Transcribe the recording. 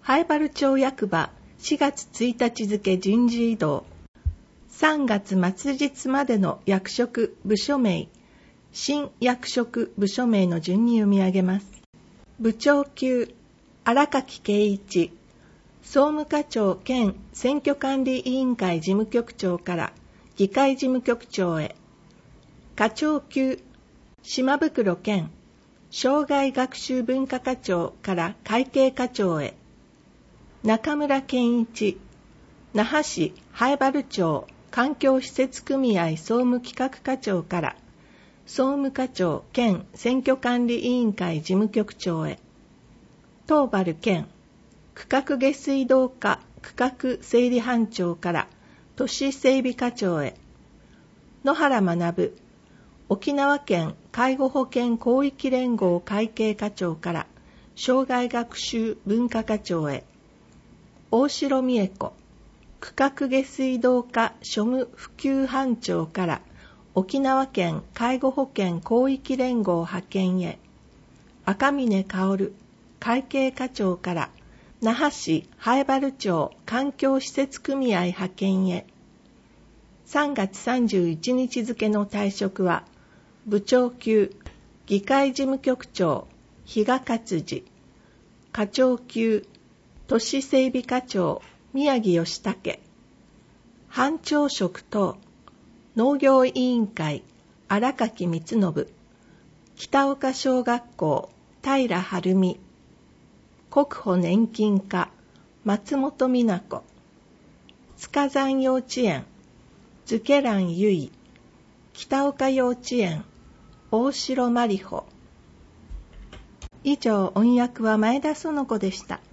南原町役場4月1日付人事異動。3月末日までの役職部署名、新役職部署名の順に読み上げます。部長級、荒垣圭一、総務課長兼選挙管理委員会事務局長から議会事務局長へ。課長級、島袋健、障害学習文化課長から会計課長へ。中村健一、那覇市南原町環境施設組合総務企画課長から総務課長兼選挙管理委員会事務局長へ。東原健、区画下水道課区画整理班長から都市整備課長へ。野原学、沖縄県介護保険広域連合会計課長から障害学習文化課長へ。大城美恵子、区画下水道課庶務普及班長から沖縄県介護保険広域連合派遣へ。赤嶺薫、会計課長から那覇市南原町環境施設組合派遣へ。3月31日付の退職は、部長級議会事務局長比嘉勝次、課長級都市整備課長宮城義武、班長職等農業委員会荒垣光信、北岡小学校平晴美、国保年金課松本美奈子、塚山幼稚園漬蘭由衣、北岡幼稚園大城真理穂。以上、音訳は前田園子でした。